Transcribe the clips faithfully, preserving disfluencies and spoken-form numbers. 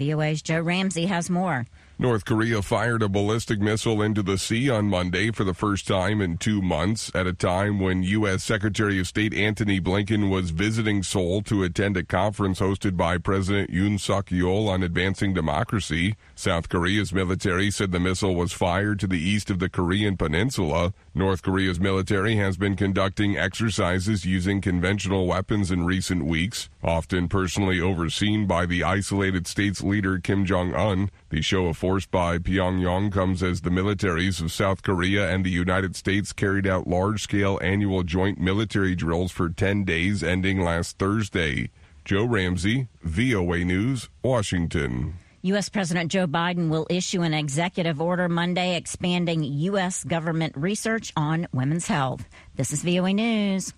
V O A's Joe Ramsey has more. North Korea fired a ballistic missile into the sea on Monday for the first time in two months, at a time when U S. Secretary of State Antony Blinken was visiting Seoul to attend a conference hosted by President Yoon Suk-yeol on advancing democracy. South Korea's military said the missile was fired to the east of the Korean peninsula. North Korea's military has been conducting exercises using conventional weapons in recent weeks, often personally overseen by the isolated state's leader Kim Jong-un. The show of force by Pyongyang comes as the militaries of South Korea and the United States carried out large-scale annual joint military drills for ten days ending last Thursday. Joe Ramsey, V O A News, Washington. U S. President Joe Biden will issue an executive order Monday expanding U S government research on women's health. This is V O A News.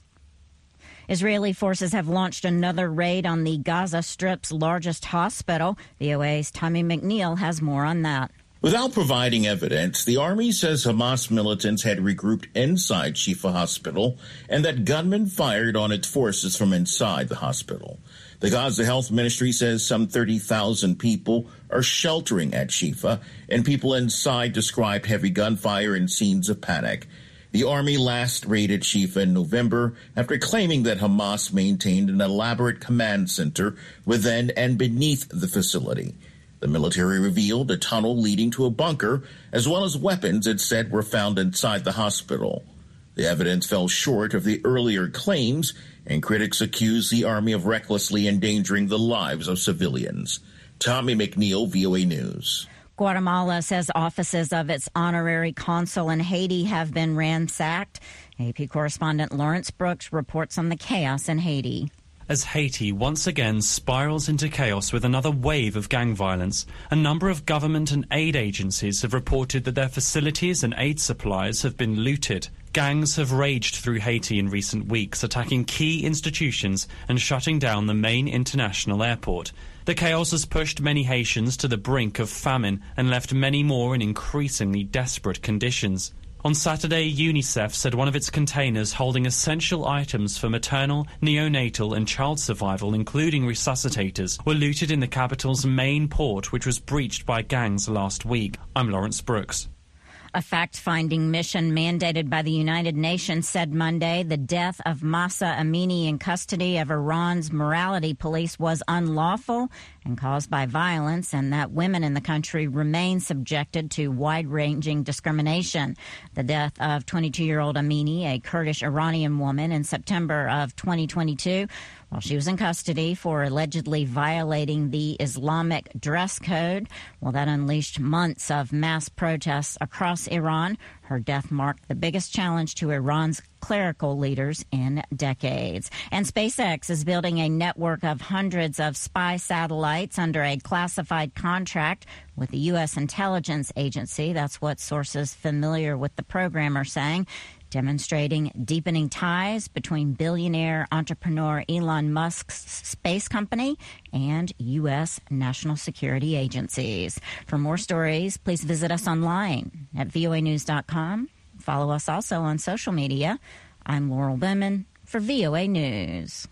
Israeli forces have launched another raid on the Gaza Strip's largest hospital. V O A's Tommy McNeil has more on that. Without providing evidence, the Army says Hamas militants had regrouped inside Shifa Hospital and that gunmen fired on its forces from inside the hospital. The Gaza Health Ministry says some thirty thousand people are sheltering at Shifa, and people inside described heavy gunfire and scenes of panic. The Army last raided Shifa in November after claiming that Hamas maintained an elaborate command center within and beneath the facility. The military revealed a tunnel leading to a bunker, as well as weapons it said were found inside the hospital. The evidence fell short of the earlier claims, and critics accused the Army of recklessly endangering the lives of civilians. Tommy McNeil, V O A News. Guatemala says offices of its honorary consul in Haiti have been ransacked. A P correspondent Lawrence Brooks reports on the chaos in Haiti. As Haiti once again spirals into chaos with another wave of gang violence, a number of government and aid agencies have reported that their facilities and aid supplies have been looted. Gangs have raged through Haiti in recent weeks, attacking key institutions and shutting down the main international airport. The chaos has pushed many Haitians to the brink of famine and left many more in increasingly desperate conditions. On Saturday, UNICEF said one of its containers holding essential items for maternal, neonatal and child survival, including resuscitators, were looted in the capital's main port, which was breached by gangs last week. I'm Lawrence Brooks. A fact-finding mission mandated by the United Nations said Monday the death of Mahsa Amini in custody of Iran's morality police was unlawful and caused by violence, and that women in the country remain subjected to wide-ranging discrimination. The death of twenty-two-year-old Amini, a Kurdish-Iranian woman, in September of twenty twenty-two, while she was in custody for allegedly violating the Islamic dress code. Well, that unleashed months of mass protests across Iran. Her death marked the biggest challenge to Iran's clerical leaders in decades. And SpaceX is building a network of hundreds of spy satellites under a classified contract with the U S intelligence agency. That's what sources familiar with the program are saying, demonstrating deepening ties between billionaire entrepreneur Elon Musk's space company and U S national security agencies. For more stories, please visit us online at V O A news dot com. Follow us also on social media. I'm Laurel Bowman for V O A News.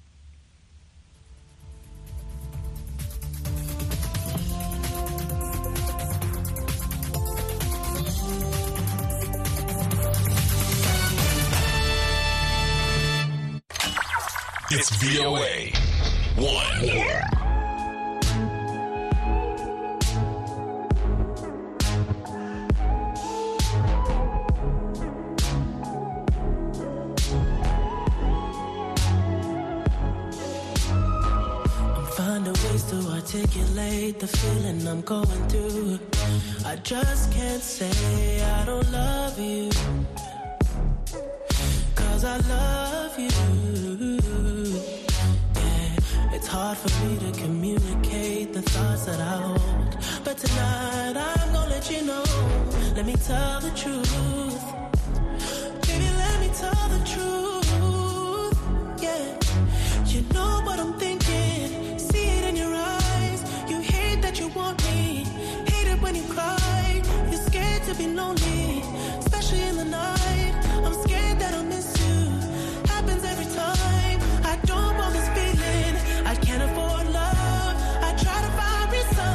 It's V O A one. Find a ways to articulate the feeling I'm going through. I just can't say I don't love you, 'cause I love you. Yeah, it's hard for me to communicate the thoughts that I hold, but tonight I'm gonna let you know. Let me tell the truth. Baby, let me tell the truth. Yeah, you know what I'm thinking. See it in your eyes. You hate that you want me. Hate it when you cry. You're scared to be lonely, especially in the night. I'm scared that I'll miss you. Happens every time. I don't want this feeling. I can't afford love. I try to find reason.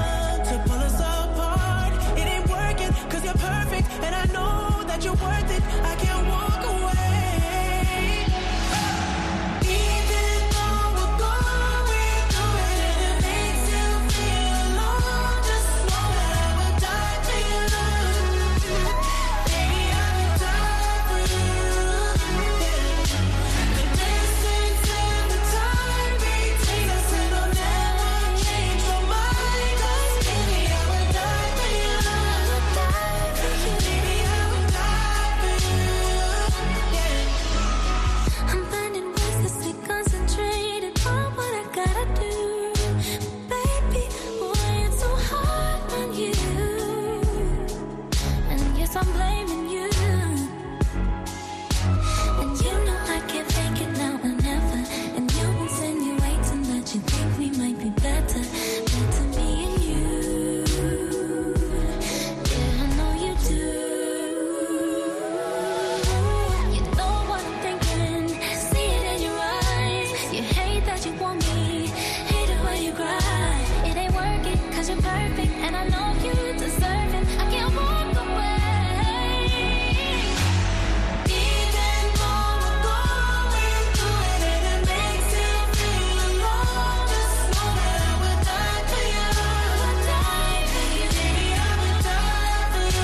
perfect, and I know you deserve it. I can't walk away. Even though we're going through it and it makes you feel alone, just know that I would die for you. I would die for you, baby. I would die for you.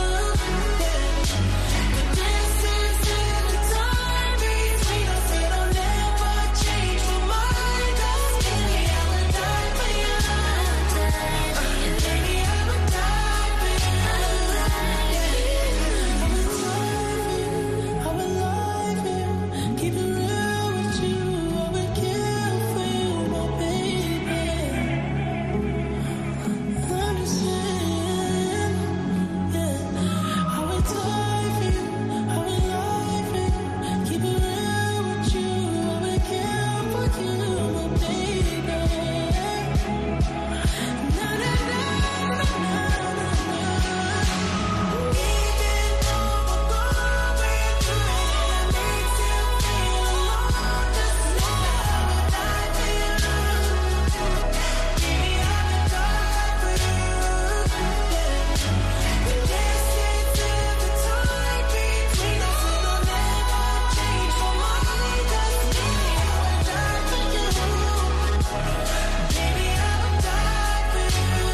The distance and the time between us, it'll never change my mind. Cause baby, I would die for you. I would die for you, baby. I would die for you. I would die for you. I would lie for you. Keep it real with you. I would kill for you, my baby. Understand? Yeah. I would die for you. I would lie for you. Keep it real with you. I would kill for you, my baby. Na na na na na na. Even though we're going through it and it makes you feel alone, just know that I would die for you. Baby, I would die for you. The distance and the time between us, it'll never change my mind. Cause baby, I would die for you. Baby, I would die for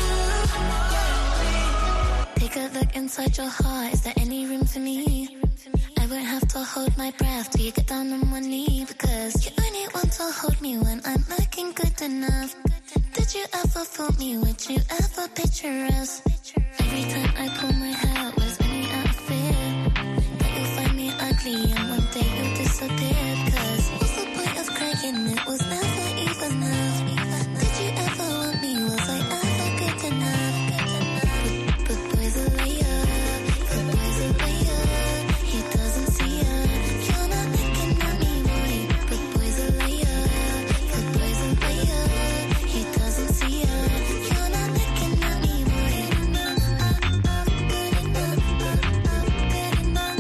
you. Take a look inside your heart. Is there any room for me? I won't have to hold my breath till you get down on one knee. Because you only want to hold me when I'm looking good enough. Did you ever fool me? Would you ever picture us? Every time I pull my hair out was only out of fear that you'll find me ugly and one day you'll disappear. Cause what's the point of crying? It was never even enough. Did you ever want me? Was I ever good enough? But, but boy's a liar. But boy's a liar. He doesn't see her. You're not looking at me, boy. But boy's a liar. But boy's a liar. He doesn't see her. You're not looking at me, boy. Good enough. Good enough.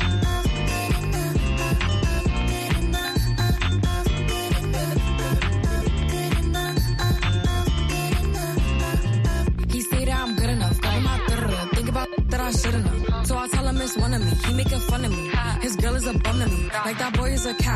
Good enough. Good enough. Good enough. Good enough. He say that I'm good enough. Got him out there. Think about that I shouldn't have. So I tell him it's one of me. He making fun of me. His girl is a bum to me. Like that boy is a cat.